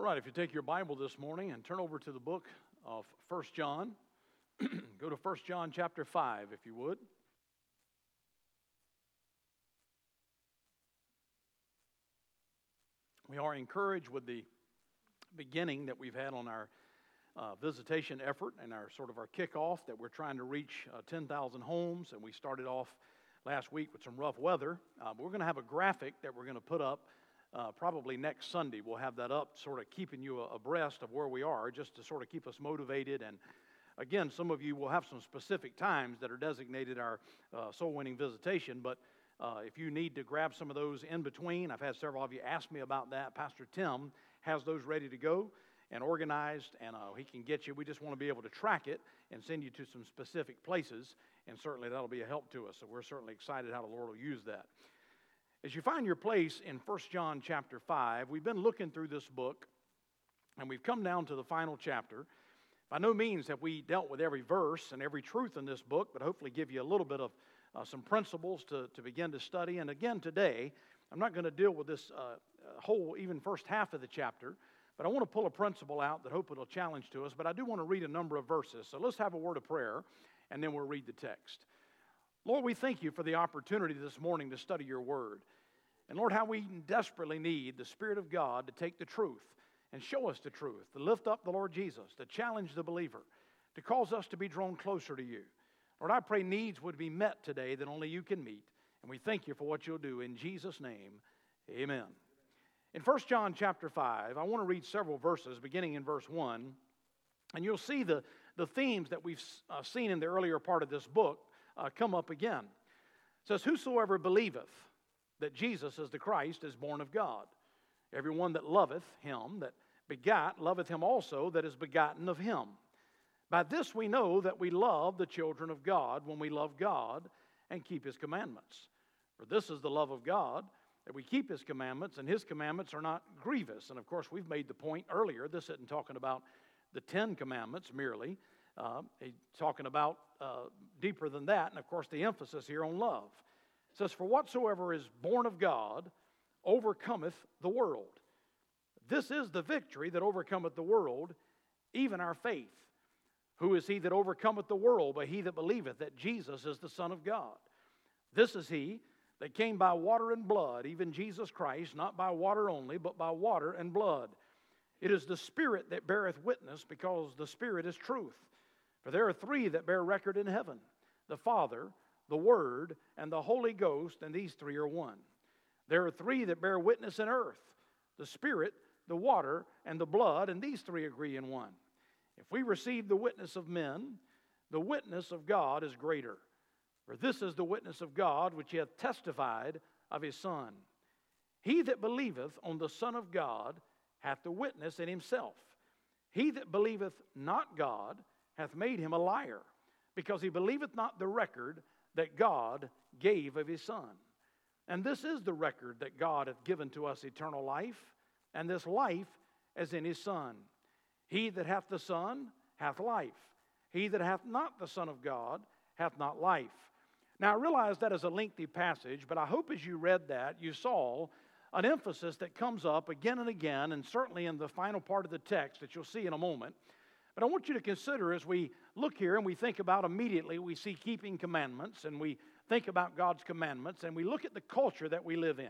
right, if you take your Bible this morning and turn over to the book of 1 John, go to 1 John chapter 5, if you would. We are encouraged with the beginning that we've had on our visitation effort and our kickoff that we're trying to reach 10,000 homes, and we started off last week with some rough weather. We're going to have a graphic that we're going to put up probably next Sunday. We'll have that up, sort of keeping you abreast of where we are, just to sort of keep us motivated. And again, some of you will have some specific times that are designated our soul-winning visitation, but if you need to grab some of those in between, I've had several of you ask me about that. Pastor Tim has those ready to go and organized, and he can get you. We just want to be able to track it and send you to some specific places, and certainly that'll be a help to us. So we're certainly excited how the Lord will use that. As you find your place in 1 John chapter 5, we've been looking through this book, and we've come down to the final chapter. By no means have we dealt with every verse and every truth in this book, but hopefully give you a little bit of some principles to begin to study. And again today, I'm not going to deal with this whole, even first half of the chapter, but I want to pull a principle out that I hope it'll challenge to us. But I do want to read a number of verses. So let's have a word of prayer, and then we'll read the text. Lord, we thank you for the opportunity this morning to study your word. And Lord, how we desperately need the Spirit of God to take the truth and show us the truth, to lift up the Lord Jesus, to challenge the believer, to cause us to be drawn closer to you. Lord, I pray needs would be met today that only you can meet. And we thank you for what you'll do. In Jesus' name, amen. In 1 John chapter 5, I want to read several verses, beginning in verse 1. And you'll see the themes that we've seen in the earlier part of this book come up again. It says, "Whosoever believeth that Jesus is the Christ is born of God. Everyone that loveth him that begat loveth him also that is begotten of him. By this we know that we love the children of God, when we love God and keep his commandments. For this is the love of God, that we keep his commandments, and his commandments are not grievous." And of course, we've made the point earlier, this isn't talking about the 10 commandments merely. He's talking about deeper than that, and of course the emphasis here on love. It says, "For whatsoever is born of God overcometh the world. This is the victory that overcometh the world, even our faith. Who is he that overcometh the world but he that believeth that Jesus is the Son of God? This is he that came by water and blood, even Jesus Christ, not by water only, but by water and blood. It is the Spirit that beareth witness, because the Spirit is truth. For there are three that bear record in heaven, the Father, the Word, and the Holy Ghost, and these three are one. There are three that bear witness in earth, the Spirit, the water, and the blood, and these three agree in one. If we receive the witness of men, the witness of God is greater. For this is the witness of God which he hath testified of his Son. He that believeth on the Son of God hath the witness in himself. He that believeth not God hath made him a liar, because he believeth not the record that God gave of his Son. And this is the record that God hath given to us eternal life, and this life is in his Son. He that hath the Son hath life. He that hath not the Son of God hath not life." Now I realize that is a lengthy passage, but I hope as you read that, you saw an emphasis that comes up again and again, and certainly in the final part of the text that you'll see in a moment. But I want you to consider, as we look here and we think about immediately, we see keeping commandments, and we think about God's commandments, and we look at the culture that we live in.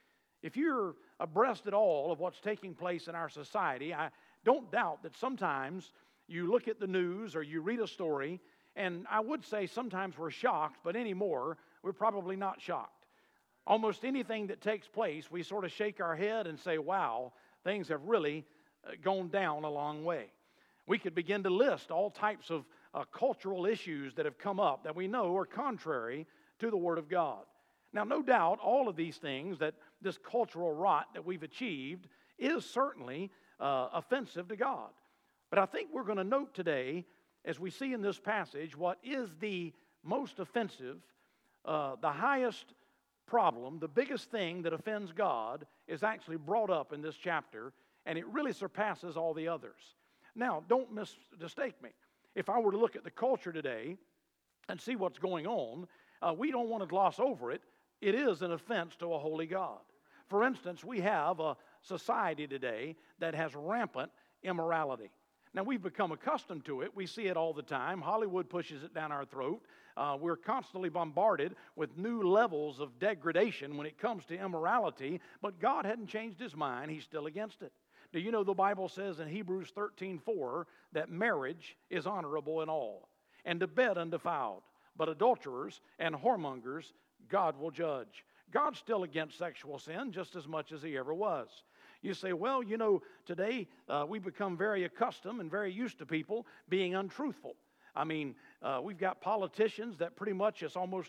If you're abreast at all of what's taking place in our society, I don't doubt that sometimes you look at the news or you read a story, and I would say sometimes we're shocked, but anymore, we're probably not shocked. Almost anything that takes place, we sort of shake our head and say, wow, things have really gone down a long way. We could begin to list all types of cultural issues that have come up that we know are contrary to the Word of God. Now, no doubt, all of these things, that this cultural rot that we've achieved is certainly offensive to God. But I think we're going to note today, as we see in this passage, what is the most offensive, the highest problem, the biggest thing that offends God is actually brought up in this chapter, and it really surpasses all the others. Now, don't mistake me. If I were to look at the culture today and see what's going on, we don't want to gloss over it. It is an offense to a holy God. For instance, we have a society today that has rampant immorality. Now, we've become accustomed to it. We see it all the time. Hollywood pushes it down our throat. We're constantly bombarded with new levels of degradation when it comes to immorality, but God hadn't changed his mind. He's still against it. Do you know the Bible says in Hebrews 13:4 that marriage is honorable in all, and the bed undefiled, but adulterers and whoremongers God will judge. God's still against sexual sin just as much as he ever was. You say, well, today we become very accustomed and very used to people being untruthful. I mean, we've got politicians that pretty much is almost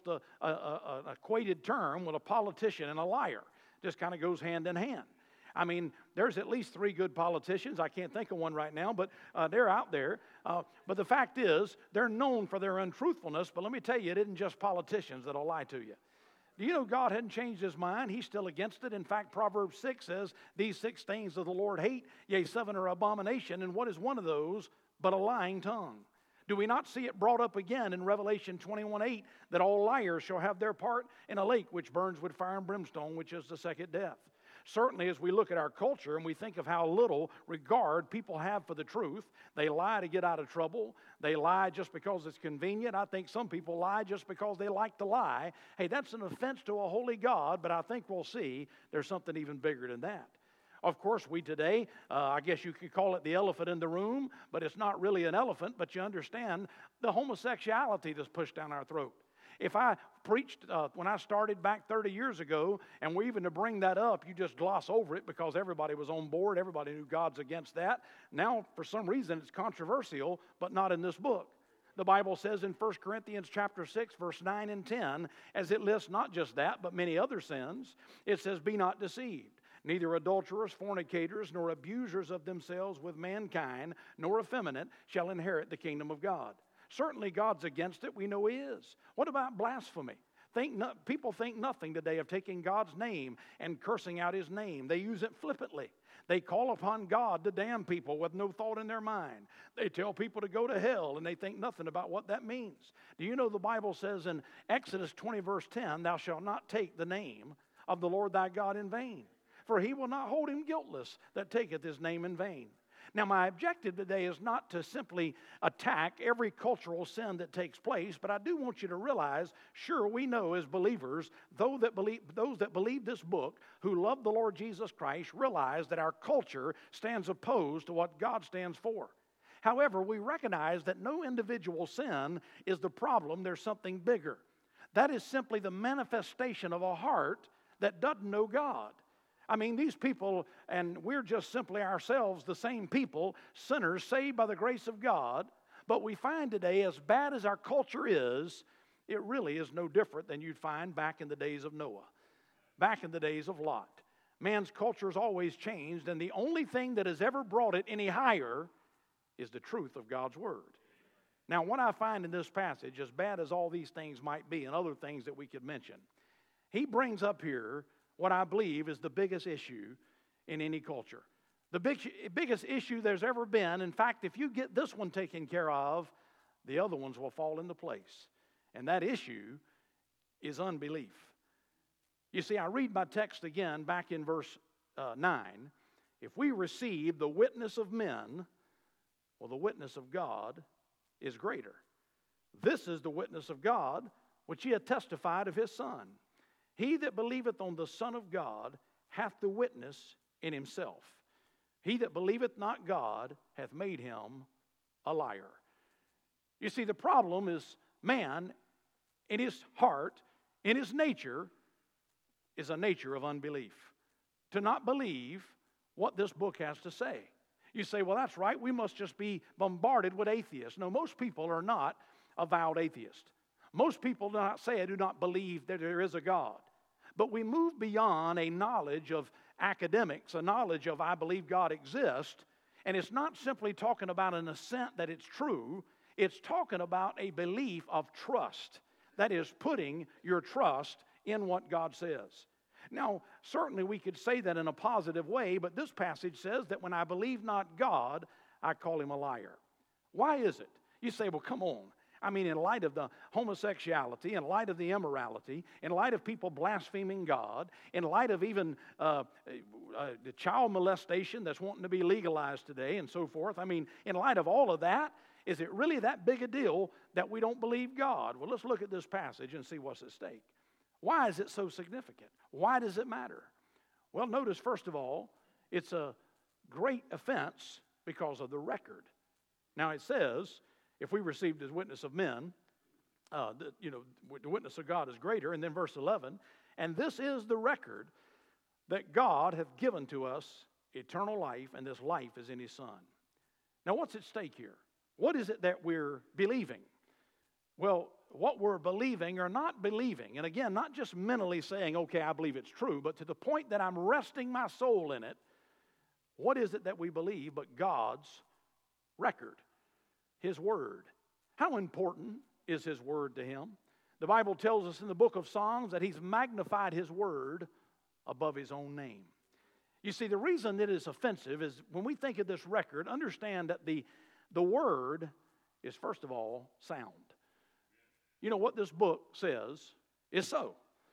an equated term with a politician and a liar. Just kind of goes hand in hand. I mean, there's at least 3 good politicians. I can't think of one right now, but they're out there. But the fact is, they're known for their untruthfulness. But let me tell you, it isn't just politicians that'll lie to you. Do you know God hadn't changed his mind? He's still against it. In fact, Proverbs 6 says, these 6 things that the Lord hate, yea, 7 are abomination. And what is one of those but a lying tongue? Do we not see it brought up again in Revelation 21:8 that all liars shall have their part in a lake which burns with fire and brimstone, which is the second death? Certainly, as we look at our culture and we think of how little regard people have for the truth, they lie to get out of trouble. They lie just because it's convenient. I think some people lie just because they like to lie. Hey, that's an offense to a holy God, but I think we'll see there's something even bigger than that. Of course, we today, I guess you could call it the elephant in the room, but it's not really an elephant, but you understand the homosexuality that's pushed down our throat. If I preached when I started back 30 years ago, and we're even to bring that up, you just gloss over it because everybody was on board. Everybody knew God's against that. Now, for some reason, it's controversial, but not in this book. The Bible says in 1 Corinthians chapter 6, verse 9 and 10, as it lists not just that, but many other sins, it says, be not deceived. Neither adulterers, fornicators, nor abusers of themselves with mankind, nor effeminate shall inherit the kingdom of God. Certainly God's against it. We know he is. What about blasphemy? People think nothing today of taking God's name and cursing out his name. They use it flippantly. They call upon God to damn people with no thought in their mind. They tell people to go to hell, and they think nothing about what that means. Do you know the Bible says in Exodus 20, verse 10, thou shalt not take the name of the Lord thy God in vain, for he will not hold him guiltless that taketh his name in vain. Now, my objective today is not to simply attack every cultural sin that takes place, but I do want you to realize, sure, we know as believers, those that believe this book, who love the Lord Jesus Christ, realize that our culture stands opposed to what God stands for. However, we recognize that no individual sin is the problem. There's something bigger. That is simply the manifestation of a heart that doesn't know God. I mean, these people, and we're just simply ourselves, the same people, sinners saved by the grace of God, but we find today, as bad as our culture is, it really is no different than you'd find back in the days of Noah, back in the days of Lot. Man's culture has always changed, and the only thing that has ever brought it any higher is the truth of God's Word. Now, what I find in this passage, as bad as all these things might be, and other things that we could mention, he brings up here what I believe is the biggest issue in any culture. The biggest issue there's ever been. In fact, if you get this one taken care of, the other ones will fall into place. And that issue is unbelief. You see, I read my text again back in verse 9. If we receive the witness of men, well, the witness of God is greater. This is the witness of God, which he hath testified of his Son. He that believeth on the Son of God hath the witness in himself. He that believeth not God hath made him a liar. You see, the problem is man, in his heart, in his nature, is a nature of unbelief. To not believe what this book has to say. You say, well, that's right, we must just be bombarded with atheists. No, most people are not avowed atheists. Most people do not say, I do not believe that there is a God. But we move beyond a knowledge of academics, a knowledge of I believe God exists, and it's not simply talking about an assent that it's true, it's talking about a belief of trust. That is, putting your trust in what God says. Now, certainly we could say that in a positive way, but this passage says that when I believe not God, I call him a liar. Why is it? You say, well, come on. I mean, in light of the homosexuality, in light of the immorality, in light of people blaspheming God, in light of even the child molestation that's wanting to be legalized today and so forth. I mean, in light of all of that, is it really that big a deal that we don't believe God? Well, let's look at this passage and see what's at stake. Why is it so significant? Why does it matter? Well, notice, first of all, it's a great offense because of the record. Now, it says, if we received as witness of men, the witness of God is greater. And then verse 11, and this is the record that God hath given to us eternal life, and this life is in His Son. Now, what's at stake here? What is it that we're believing? Well, what we're believing or not believing, and again, not just mentally saying, okay, I believe it's true, but to the point that I'm resting my soul in it, what is it that we believe but God's record, His Word? How important is His Word to Him? The Bible tells us in the book of Psalms that He's magnified His Word above His own name. You see, the reason it is offensive is when we think of this record, understand that the Word is, first of all, sound. You know what this book says is so.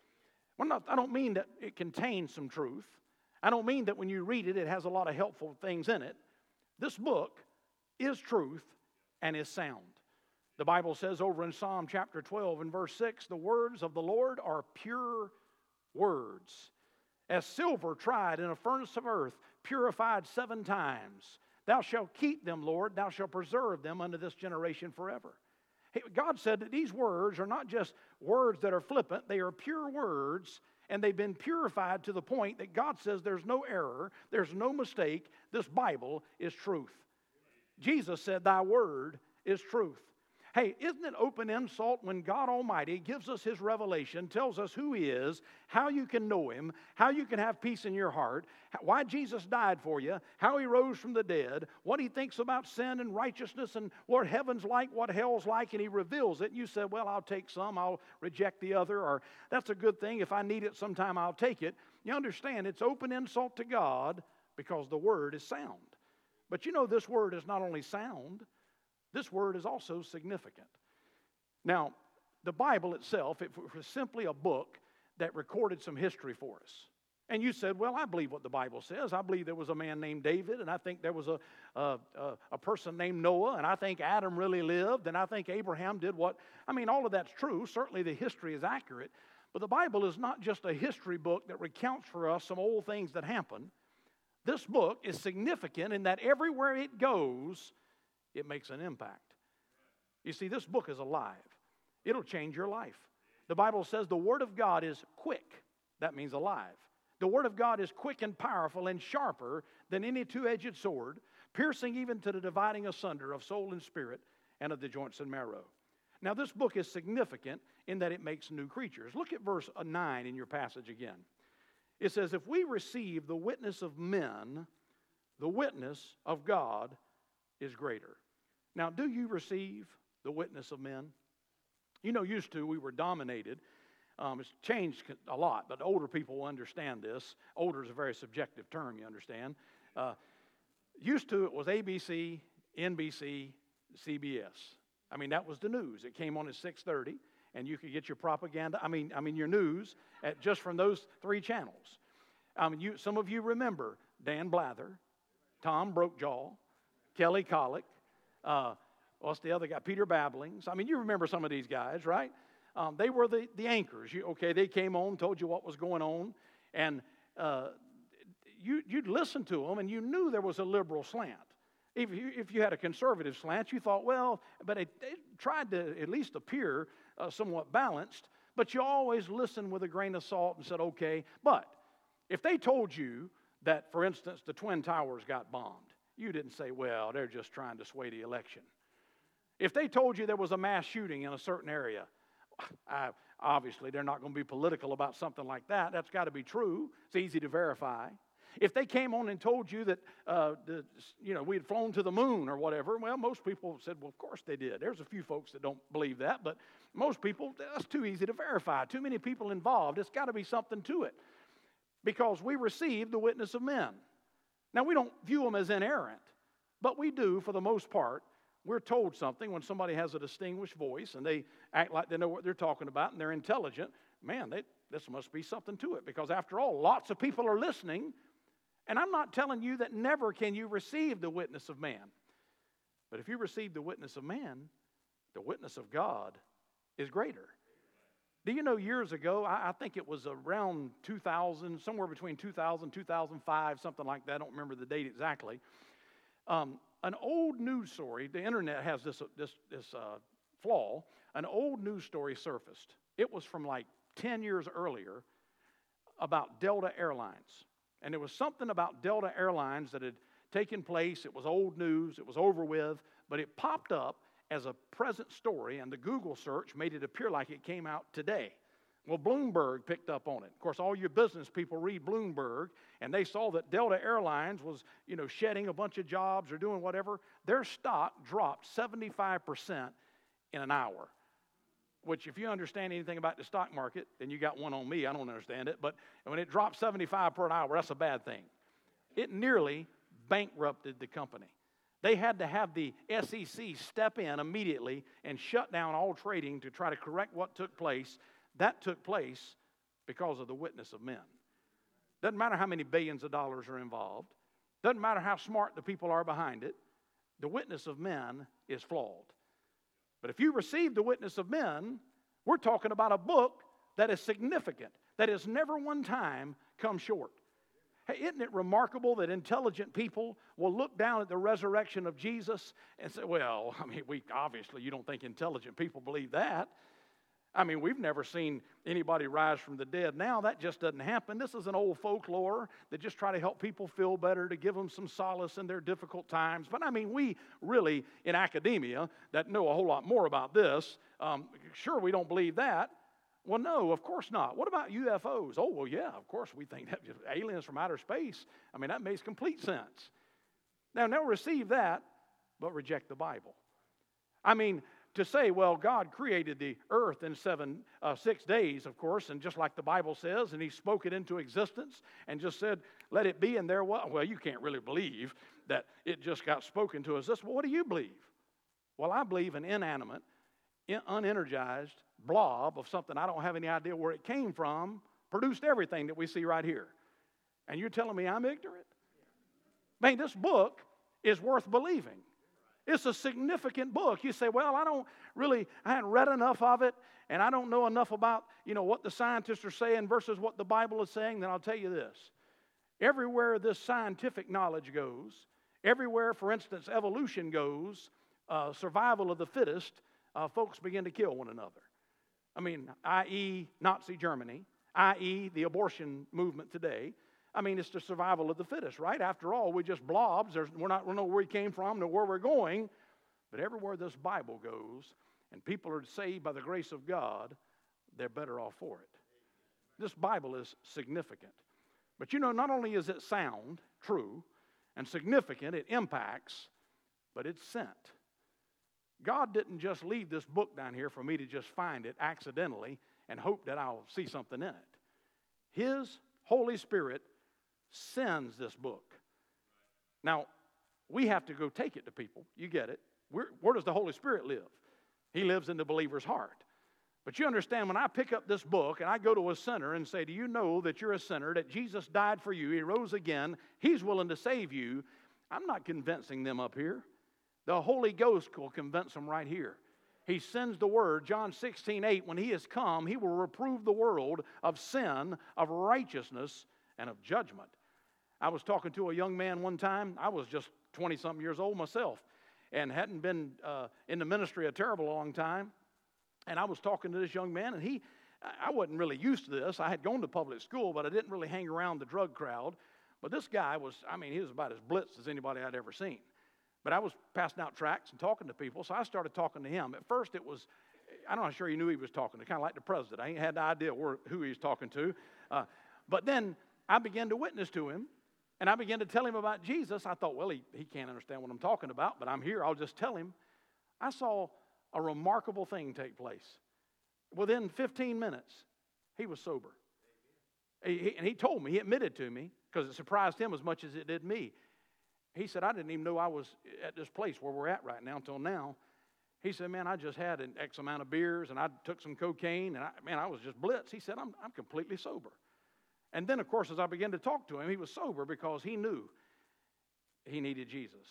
I don't mean that it contains some truth. I don't mean that when you read it, it has a lot of helpful things in it. This book is truth and is sound. The Bible says over in Psalm chapter 12 and verse 6, the words of the Lord are pure words, as silver tried in a furnace of earth, purified 7 times. Thou shalt keep them, Lord, thou shalt preserve them unto this generation forever. God said that these words are not just words that are flippant, they are pure words, and they've been purified to the point that God says there's no error, there's no mistake, this Bible is truth. Jesus said, thy word is truth. Hey, isn't it open insult when God Almighty gives us His revelation, tells us who He is, how you can know Him, how you can have peace in your heart, why Jesus died for you, how He rose from the dead, what He thinks about sin and righteousness and what heaven's like, what hell's like, and He reveals it. And you said, well, I'll take some, I'll reject the other, or that's a good thing. If I need it sometime, I'll take it. You understand, it's open insult to God because the Word is sound. But you know, this Word is not only sound, this Word is also significant. Now, the Bible itself, it was simply a book that recorded some history for us. And you said, well, I believe what the Bible says. I believe there was a man named David, and I think there was a person named Noah, and I think Adam really lived, and I think Abraham did what... I mean, all of that's true. Certainly the history is accurate. But the Bible is not just a history book that recounts for us some old things that happened. This book is significant in that everywhere it goes, it makes an impact. You see, this book is alive. It'll change your life. The Bible says the Word of God is quick. That means alive. The Word of God is quick and powerful and sharper than any two-edged sword, piercing even to the dividing asunder of soul and spirit and of the joints and marrow. Now, this book is significant in that it makes new creatures. Look at verse 9 in your passage again. It says, if we receive the witness of men, the witness of God is greater. Now, do you receive the witness of men? You know, used to, we were dominated. It's changed a lot, but older people will understand this. Older is a very subjective term, you understand. Used to, it was ABC, NBC, CBS. I mean, that was the news. It came on at 6:30, and you could get your propaganda, your news, just from those 3 channels. Some of you remember Dan Blather, Tom Brokaw, Kelly Collick, what's the other guy? Peter Babblings. I mean, you remember some of these guys, right? They were the anchors. They came on, told you what was going on, and you'd listen to them, and you knew there was a liberal slant. If you had a conservative slant, you thought, well, but they tried to at least appear somewhat balanced, but you always listened with a grain of salt and said, okay. But if they told you that, for instance, the Twin Towers got bombed, you didn't say, well, they're just trying to sway the election. If they told you there was a mass shooting in a certain area, obviously they're not going to be political about something like that. That's got to be true. It's easy to verify. If they came on and told you that we had flown to the moon or whatever, well, most people said, well, of course they did. There's a few folks that don't believe that, but most people, that's too easy to verify. Too many people involved. It's got to be something to it because we received the witness of men. Now, we don't view them as inerrant, but we do, for the most part, we're told something when somebody has a distinguished voice and they act like they know what they're talking about and they're intelligent. Man, this must be something to it, because after all, lots of people are listening. And I'm not telling you that never can you receive the witness of man. But if you receive the witness of man, the witness of God is greater. Do you know years ago, I think it was around 2000, somewhere between 2000 and 2005, something like that. I don't remember the date exactly. An old news story, the internet has this flaw. An old news story surfaced. It was from like 10 years earlier about Delta Airlines. And there was something about Delta Airlines that had taken place. It was old news. It was over with. But it popped up as a present story, and the Google search made it appear like it came out today. Well, Bloomberg picked up on it. Of course, all your business people read Bloomberg, and they saw that Delta Airlines was, shedding a bunch of jobs or doing whatever. Their stock dropped 75% in an hour, which if you understand anything about the stock market, then you got one on me. I don't understand it. But when it dropped 75 per hour, that's a bad thing. It nearly bankrupted the company. They had to have the SEC step in immediately and shut down all trading to try to correct what took place. That took place because of the witness of men. Doesn't matter how many billions of dollars are involved. Doesn't matter how smart the people are behind it. The witness of men is flawed. But if you receive the witness of men, we're talking about a book that is significant, that has never one time come short. Hey, isn't it remarkable that intelligent people will look down at the resurrection of Jesus and say, well, obviously you don't think intelligent people believe that. We've never seen anybody rise from the dead now. That just doesn't happen. This is an old folklore that just try to help people feel better, to give them some solace in their difficult times. But we really, in academia, that know a whole lot more about this, sure, we don't believe that. Well, no, of course not. What about UFOs? Oh, well, yeah, of course we think that aliens from outer space. that makes complete sense. Now, they'll receive that, but reject the Bible. To say, well, God created the earth in 6 days, of course, and just like the Bible says, and He spoke it into existence and just said, let it be, and there was. Well, you can't really believe that it just got spoken to us. Well, what do you believe? Well, I believe an inanimate, unenergized blob of something I don't have any idea where it came from, produced everything that we see right here. And you're telling me I'm ignorant? This book is worth believing. It's a significant book. You say, well, I hadn't read enough of it, and I don't know enough about, what the scientists are saying versus what the Bible is saying. Then I'll tell you this. Everywhere this scientific knowledge goes, everywhere, for instance, evolution goes, survival of the fittest, folks begin to kill one another. I.e. Nazi Germany, i.e. the abortion movement today. It's the survival of the fittest, right? After all, we're just blobs. We don't know where we came from, nor where we're going. But everywhere this Bible goes, and people are saved by the grace of God, they're better off for it. This Bible is significant. But not only is it sound, true, and significant, it impacts, but it's sent. God didn't just leave this book down here for me to just find it accidentally and hope that I'll see something in it. His Holy Spirit sends this book. Now, we have to go take it to people. You get it. Where does the Holy Spirit live? He lives in the believer's heart. But you understand, when I pick up this book and I go to a sinner and say, do you know that you're a sinner, that Jesus died for you, He rose again, He's willing to save you, I'm not convincing them up here. The Holy Ghost will convince them right here. He sends the word, John 16:8, when He has come, He will reprove the world of sin, of righteousness, and of judgment. I was talking to a young man one time. I was just 20-something years old myself and hadn't been in the ministry a terrible long time. And I was talking to this young man, and I wasn't really used to this. I had gone to public school, but I didn't really hang around the drug crowd. But this guy was, he was about as blitzed as anybody I'd ever seen. But I was passing out tracts and talking to people, so I started talking to him. At first it was, I'm not sure he knew he was talking to, kind of like the president. I ain't had no idea who he was talking to. But then I began to witness to him, and I began to tell him about Jesus. I thought, well, he can't understand what I'm talking about, but I'm here. I'll just tell him. I saw a remarkable thing take place. Within 15 minutes, he was sober. And he told me, he admitted to me, because it surprised him as much as it did me. He said, I didn't even know I was at this place where we're at right now until now. He said, man, I just had an X amount of beers, and I took some cocaine, and I was just blitzed. He said, I'm completely sober. And then, of course, as I began to talk to him, he was sober because he knew he needed Jesus.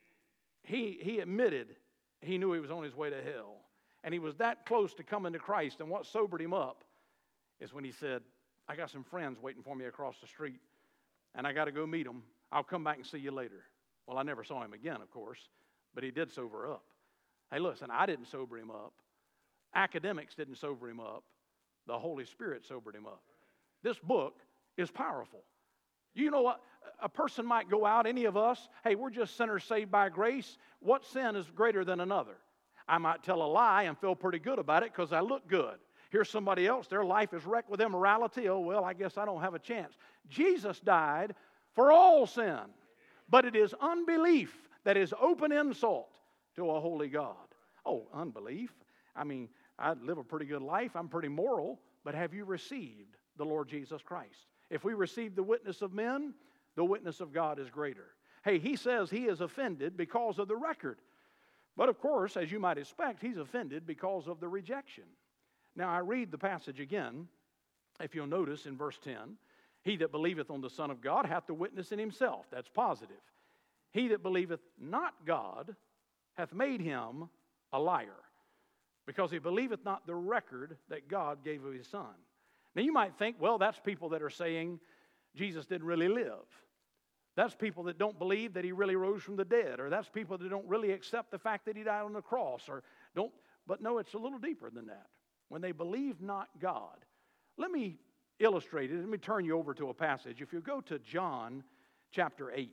He admitted he knew he was on his way to hell. And he was that close to coming to Christ. And what sobered him up is when he said, I got some friends waiting for me across the street, and I got to go meet them. I'll come back and see you later. Well, I never saw him again, of course, but he did sober up. Hey, listen, I didn't sober him up. Academics didn't sober him up. The Holy Spirit sobered him up. This book is powerful. You know what? A person might go out, any of us, hey, we're just sinners saved by grace. What sin is greater than another? I might tell a lie and feel pretty good about it because I look good. Here's somebody else, their life is wrecked with immorality. Oh, well, I guess I don't have a chance. Jesus died for all sin, but it is unbelief that is open insult to a holy God. Oh, unbelief? I mean, I live a pretty good life. I'm pretty moral, but have you received the Lord Jesus Christ? If we receive the witness of men, the witness of God is greater. Hey, he says he is offended because of the record. But of course, as you might expect, he's offended because of the rejection. Now, I read the passage again. If you'll notice in verse 10, he that believeth on the Son of God hath the witness in himself. That's positive. He that believeth not God hath made him a liar, because he believeth not the record that God gave of his Son. Now, you might think, well, that's people that are saying Jesus didn't really live. That's people that don't believe that he really rose from the dead, or that's people that don't really accept the fact that he died on the cross, or don't. But no, it's a little deeper than that. When they believe not God. Let me illustrate it. Let me turn you over to a passage. If you go to John chapter 8,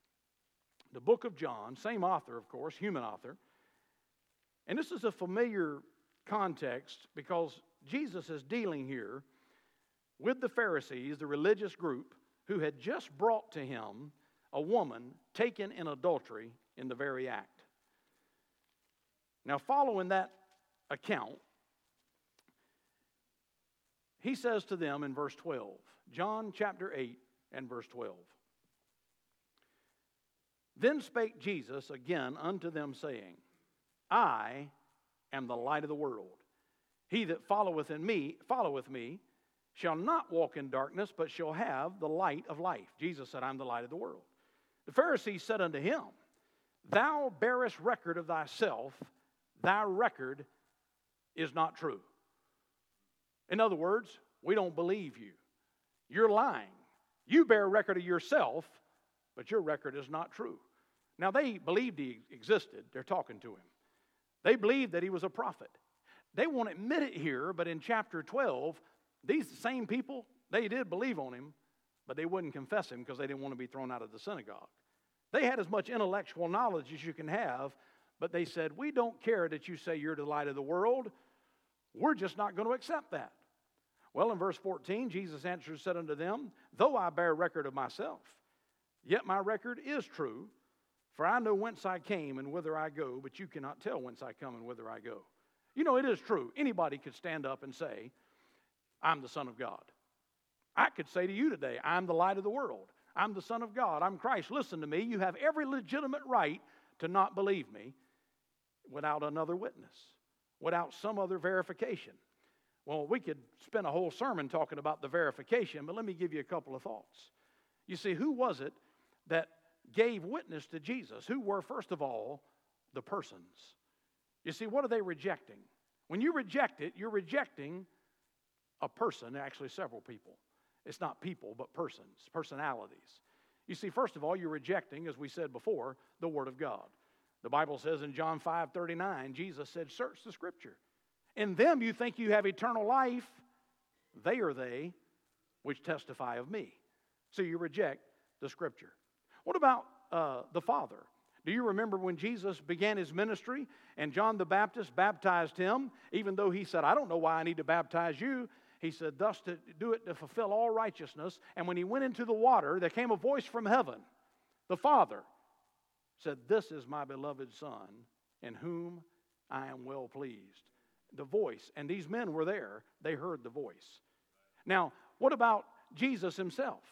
the book of John, same author, of course, human author. And this is a familiar context because Jesus is dealing here with the Pharisees, the religious group, who had just brought to him a woman taken in adultery in the very act. Now, following that account, he says to them in verse 12, John chapter 8 and verse 12, Then spake Jesus again unto them, saying, I am the light of the world. He that followeth me, shall not walk in darkness, but shall have the light of life. Jesus said, I'm the light of the world. The Pharisees said unto him, Thou bearest record of thyself, thy record is not true. In other words, we don't believe you. You're lying. You bear record of yourself, but your record is not true. Now, they believed he existed. They're talking to him. They believed that he was a prophet. They won't admit it here, but in chapter 12, these same people, they did believe on him, but they wouldn't confess him because they didn't want to be thrown out of the synagogue. They had as much intellectual knowledge as you can have, but they said, we don't care that you say you're the light of the world. We're just not going to accept that. Well, in verse 14, Jesus answered and said unto them, Though I bear record of myself, yet my record is true, for I know whence I came and whither I go, but you cannot tell whence I come and whither I go. You know, it is true. Anybody could stand up and say, I'm the Son of God. I could say to you today, I'm the light of the world. I'm the Son of God. I'm Christ. Listen to me. You have every legitimate right to not believe me without another witness, without some other verification. Well, we could spend a whole sermon talking about the verification, but let me give you a couple of thoughts. You see, who was it that gave witness to Jesus? Who were, first of all, the persons? You see, what are they rejecting? When you reject it, you're rejecting a person, actually several people. It's not people, but persons, personalities. You see, first of all, you're rejecting, as we said before, the Word of God. The Bible says in John 5:39, Jesus said, Search the Scripture. In them you think you have eternal life. They are they which testify of me. So you reject the Scripture. What about the Father? Do you remember when Jesus began his ministry and John the Baptist baptized him, even though he said, I don't know why I need to baptize you. He said, thus to do it to fulfill all righteousness. And when he went into the water, there came a voice from heaven. The Father said, This is my beloved Son, in whom I am well pleased. The voice, and these men were there. They heard the voice. Now, what about Jesus himself?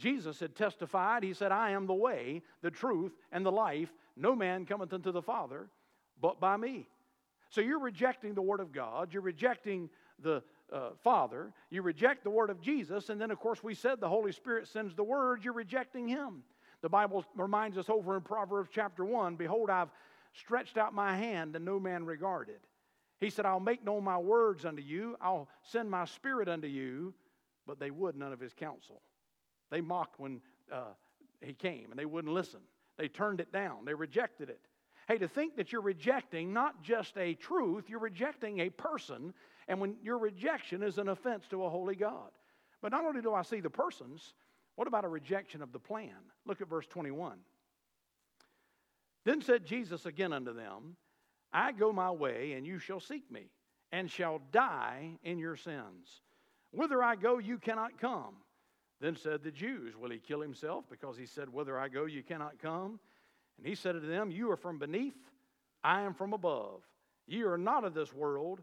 Jesus had testified. He said, I am the way, the truth, and the life. No man cometh unto the Father but by me. So you're rejecting the Word of God. You're rejecting the Father. You reject the Word of Jesus. And then, of course, we said the Holy Spirit sends the Word. You're rejecting Him. The Bible reminds us over in Proverbs chapter 1, behold, I've stretched out my hand and no man regarded. He said, I'll make known my words unto you. I'll send my Spirit unto you. But they would none of His counsel. They mocked when He came, and they wouldn't listen. They turned it down. They rejected it. Hey, to think that you're rejecting not just a truth, you're rejecting a person, and when your rejection is an offense to a holy God. But not only do I see the persons, what about a rejection of the plan? Look at verse 21. Then said Jesus again unto them, I go my way, and you shall seek me, and shall die in your sins. Whither I go, you cannot come. Then said the Jews, will he kill himself? Because he said, whither I go, you cannot come. And he said unto them, you are from beneath, I am from above. Ye are not of this world,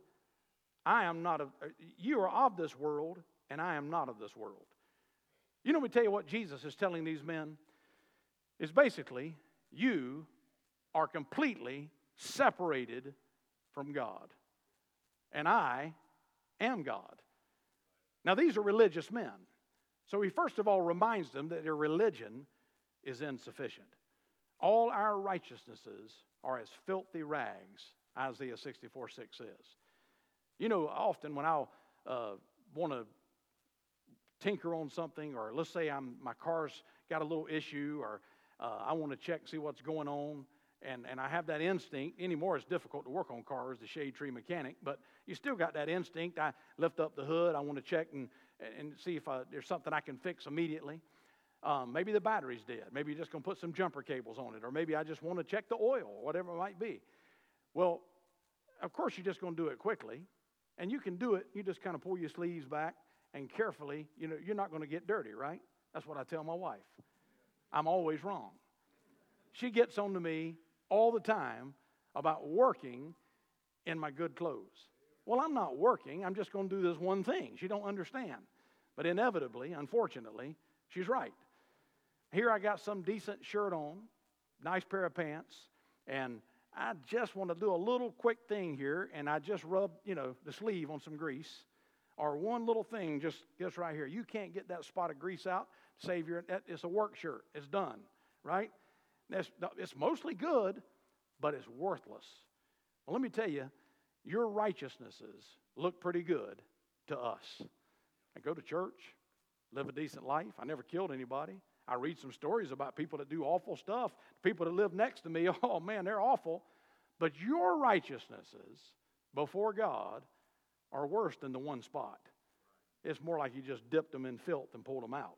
you are of this world, and I am not of this world. You know, let me tell you what Jesus is telling these men is basically, you are completely separated from God. And I am God. Now, these are religious men. So he first of all reminds them that their religion is insufficient. All our righteousnesses are as filthy rags, Isaiah 64:6 says. You know, often when I want to tinker on something, or let's say my car's got a little issue, or I want to check and see what's going on, and I have that instinct. Anymore, it's difficult to work on cars, the shade tree mechanic, but you still got that instinct. I lift up the hood. I want to check and see if there's something I can fix immediately. Maybe the battery's dead. Maybe you're just going to put some jumper cables on it, or maybe I just want to check the oil, whatever it might be. Well, of course, you're just going to do it quickly, and you can do it. You just kind of pull your sleeves back and carefully. You know, you're not going to get dirty, right? That's what I tell my wife. I'm always wrong. She gets on to me all the time about working in my good clothes. Well, I'm not working. I'm just going to do this one thing. She don't understand. But inevitably, unfortunately, she's right. Here I got some decent shirt on, nice pair of pants, and I just want to do a little quick thing here, and I just rub, the sleeve on some grease, or one little thing just right here. You can't get that spot of grease out. It's a work shirt. It's done, right? It's mostly good, but it's worthless. Well, let me tell you, your righteousnesses look pretty good to us. I go to church, live a decent life. I never killed anybody. I read some stories about people that do awful stuff. People that live next to me, oh man, they're awful. But your righteousnesses before God are worse than the one spot. It's more like you just dipped them in filth and pulled them out.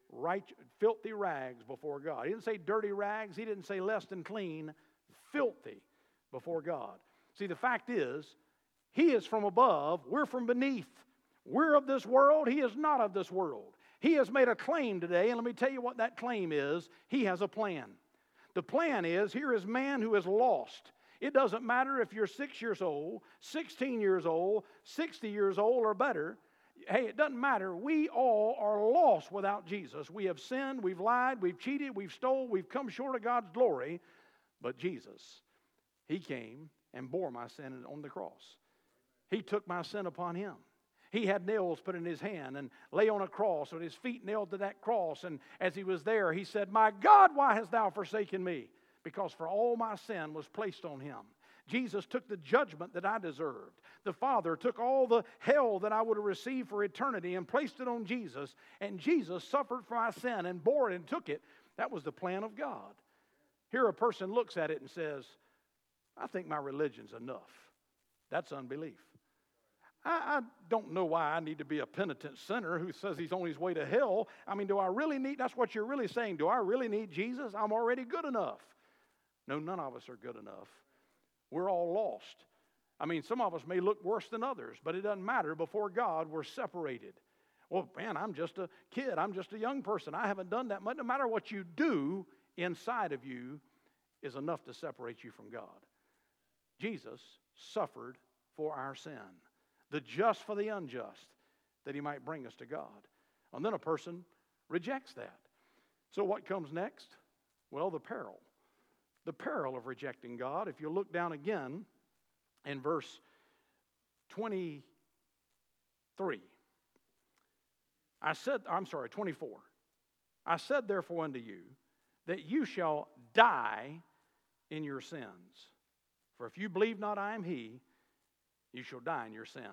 Filthy rags before God. He didn't say dirty rags. He didn't say less than clean. Filthy before God. See, the fact is, He is from above. We're from beneath. We're of this world. He is not of this world. He has made a claim today, and let me tell you what that claim is. He has a plan. The plan is, here is man who is lost. It doesn't matter if you're 6 years old, 16 years old, 60 years old, or better. Hey, it doesn't matter. We all are lost without Jesus. We have sinned, we've lied, we've cheated, we've stole, we've come short of God's glory. But Jesus, He came and bore my sin on the cross. He took my sin upon Him. He had nails put in His hand and lay on a cross with His feet nailed to that cross. And as He was there, He said, my God, why hast thou forsaken me? Because for all my sin was placed on Him. Jesus took the judgment that I deserved. The Father took all the hell that I would have received for eternity and placed it on Jesus. And Jesus suffered for my sin and bore it and took it. That was the plan of God. Here a person looks at it and says, I think my religion's enough. That's unbelief. I don't know why I need to be a penitent sinner who says he's on his way to hell. I mean, do I really need, that's what you're really saying, do I really need Jesus? I'm already good enough. No, none of us are good enough. We're all lost. I mean, some of us may look worse than others, but it doesn't matter. Before God, we're separated. Well, man, I'm just a kid. I'm just a young person. I haven't done that much. No matter what you do inside of you is enough to separate you from God. Jesus suffered for our sin, the just for the unjust, that He might bring us to God. And then a person rejects that. So what comes next? Well, the peril. The peril of rejecting God. If you look down again in verse 23. 24. I said therefore unto you, that you shall die in your sins. For if you believe not I am he, you shall die in your sins.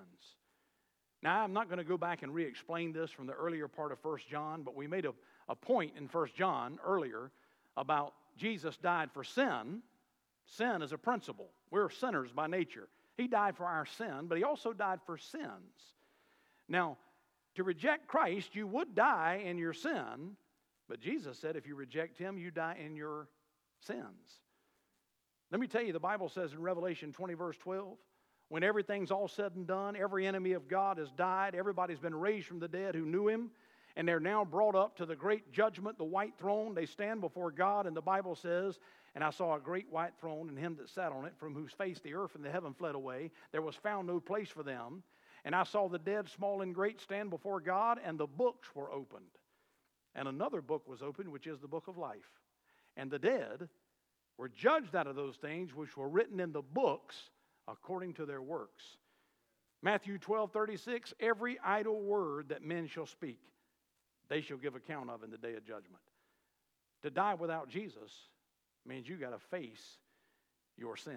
Now, I'm not going to go back and re-explain this from the earlier part of 1 John, but we made a point in 1 John earlier about Jesus died for sin. Sin is a principle. We're sinners by nature. He died for our sin, but he also died for sins. Now, to reject Christ, you would die in your sin, but Jesus said if you reject him, you die in your sins. Let me tell you, the Bible says in Revelation 20, verse 12, when everything's all said and done, every enemy of God has died, everybody's been raised from the dead who knew him, and they're now brought up to the great judgment, the white throne. They stand before God, and the Bible says, and I saw a great white throne, and him that sat on it, from whose face the earth and the heaven fled away. There was found no place for them. And I saw the dead, small and great, stand before God, and the books were opened. And another book was opened, which is the book of life. And the dead were judged out of those things which were written in the books according to their works. Matthew 12:36, every idle word that men shall speak, they shall give account of in the day of judgment. To die without Jesus means you got to face your sins.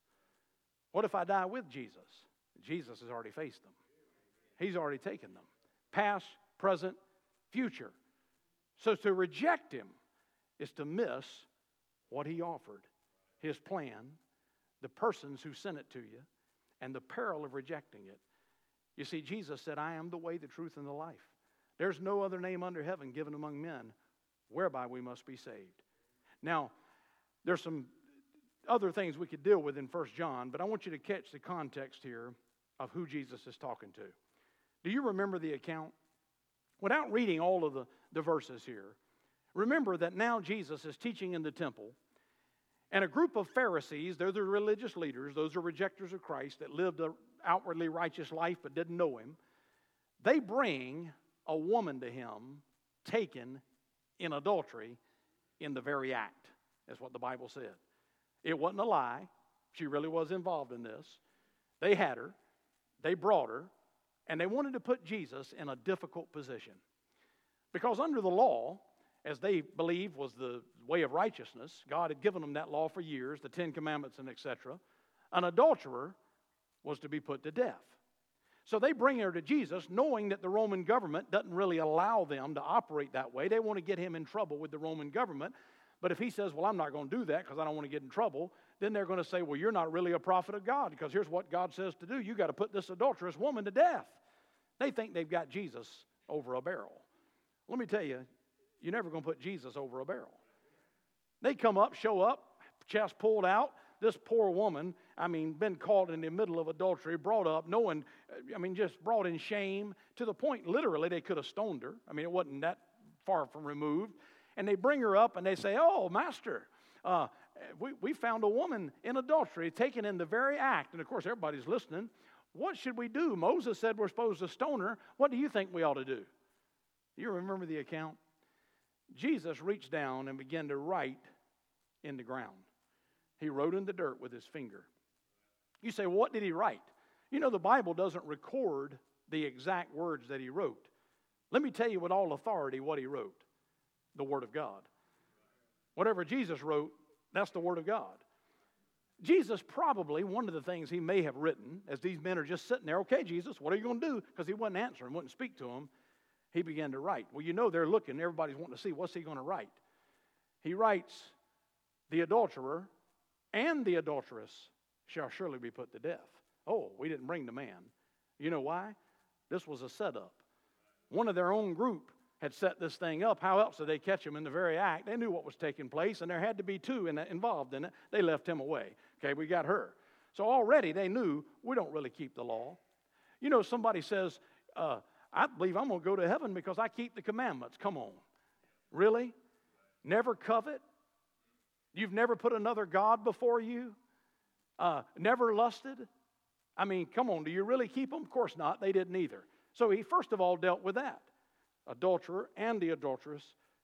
What if I die with Jesus? Jesus has already faced them. He's already taken them. Past, present, future. So to reject him is to miss what he offered, his plan, the persons who sent it to you, and the peril of rejecting it. You see, Jesus said, I am the way, the truth, and the life. There's no other name under heaven given among men whereby we must be saved. Now, there's some other things we could deal with in 1 John, but I want you to catch the context here of who Jesus is talking to. Do you remember the account? Without reading all of the verses here, remember that now Jesus is teaching in the temple, and a group of Pharisees, they're the religious leaders, those are rejectors of Christ that lived an outwardly righteous life but didn't know him. They bring a woman to him taken in adultery in the very act. That's what the Bible said. It wasn't a lie. She really was involved in this. They had her. They brought her. And they wanted to put Jesus in a difficult position. Because under the law, as they believed was the way of righteousness, God had given them that law for years, the 10 Commandments and etc., an adulterer was to be put to death. So they bring her to Jesus knowing that the Roman government doesn't really allow them to operate that way. They want to get him in trouble with the Roman government. But if he says, well, I'm not going to do that because I don't want to get in trouble, then they're going to say, well, you're not really a prophet of God because here's what God says to do. You got to put this adulterous woman to death. They think they've got Jesus over a barrel. Let me tell you, you're never going to put Jesus over a barrel. They come up, show up, chest pulled out. This poor woman, been caught in the middle of adultery, brought up, just brought in shame to the point, literally, they could have stoned her. It wasn't that far from removed. And they bring her up and they say, oh, Master, we found a woman in adultery taken in the very act. And of course, everybody's listening. What should we do? Moses said we're supposed to stone her. What do you think we ought to do? You remember the account? Jesus reached down and began to write in the ground. He wrote in the dirt with his finger. You say, well, what did he write? You know, the Bible doesn't record the exact words that he wrote. Let me tell you with all authority what he wrote. The Word of God. Whatever Jesus wrote, that's the Word of God. Jesus probably, one of the things he may have written, as these men are just sitting there, okay, Jesus, what are you going to do? Because he wasn't answering, wouldn't speak to them. He began to write. Well, you know they're looking. Everybody's wanting to see what's he going to write. He writes, the adulterer and the adulteress shall surely be put to death. Oh, we didn't bring the man. You know why? This was a setup. One of their own group had set this thing up. How else did they catch him in the very act? They knew what was taking place, and there had to be two involved in it. They left him away. Okay, we got her. So already they knew we don't really keep the law. You know, somebody says, I believe I'm going to go to heaven because I keep the commandments. Come on. Really? Never covet? You've never put another God before you? Never lusted? Come on, do you really keep them? Of course not. They didn't either. So he first of all dealt with that. Adulterer and the adulteress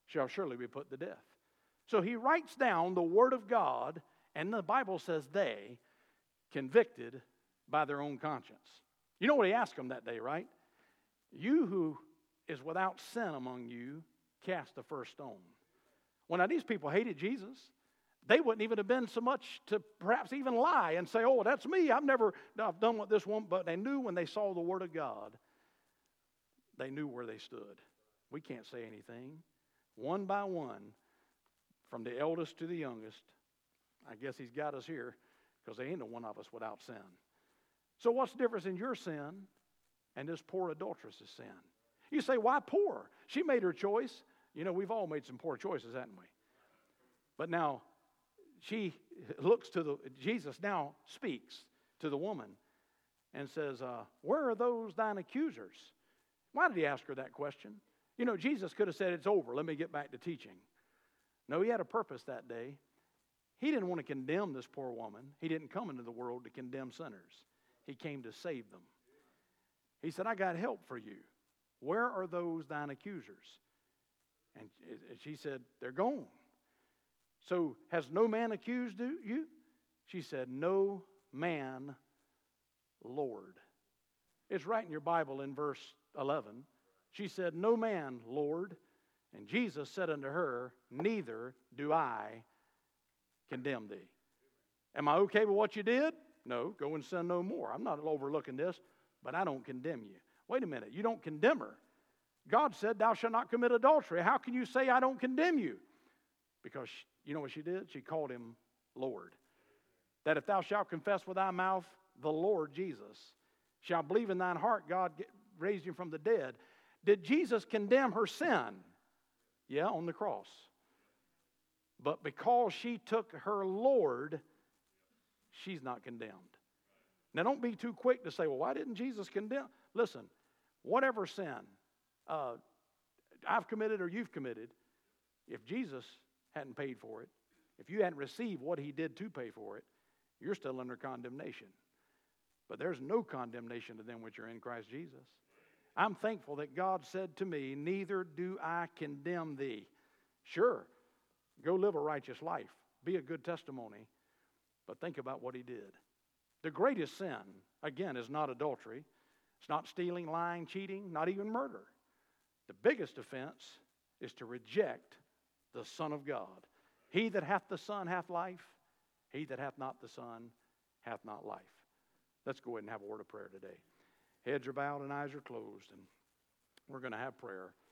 shall surely be put to death. So he writes down the Word of God, and the Bible says they, convicted by their own conscience. You know what he asked them that day, right? You who is without sin among you, cast the first stone. Well, now these people hated Jesus. They wouldn't even have been so much to perhaps even lie and say, oh, that's me. I've done what this one. But they knew when they saw the Word of God, they knew where they stood. We can't say anything. One by one, from the eldest to the youngest, I guess he's got us here because there ain't no one of us without sin. So what's the difference in your sin and this poor adulteress's sin? You say, why poor? She made her choice. You know, we've all made some poor choices, haven't we? But now, she looks to Jesus now speaks to the woman and says, where are those thine accusers? Why did he ask her that question? You know, Jesus could have said, it's over, let me get back to teaching. No, he had a purpose that day. He didn't want to condemn this poor woman. He didn't come into the world to condemn sinners. He came to save them. He said, I got help for you. Where are those thine accusers? And she said, they're gone. So has no man accused you? She said, no man, Lord. It's right in your Bible in verse 11. She said, no man, Lord. And Jesus said unto her, neither do I condemn thee. Am I okay with what you did? No, go and sin no more. I'm not overlooking this, but I don't condemn you. Wait a minute, you don't condemn her. God said, thou shalt not commit adultery. How can you say I don't condemn you? Because you know what she did? She called him Lord. That if thou shalt confess with thy mouth the Lord Jesus, shalt believe in thine heart God raised him from the dead. Did Jesus condemn her sin? Yeah, on the cross. But because she took her Lord, she's not condemned. Now don't be too quick to say, well, why didn't Jesus condemn? Listen, whatever sin I've committed or you've committed, if Jesus hadn't paid for it, if you hadn't received what he did to pay for it, you're still under condemnation. But there's no condemnation to them which are in Christ Jesus. I'm thankful that God said to me, neither do I condemn thee. Sure, go live a righteous life. Be a good testimony. But think about what he did. The greatest sin, again, is not adultery. It's not stealing, lying, cheating, not even murder. The biggest offense is to reject the Son of God. He that hath the Son hath life. He that hath not the Son hath not life. Let's go ahead and have a word of prayer today. Heads are bowed and eyes are closed, and we're going to have prayer.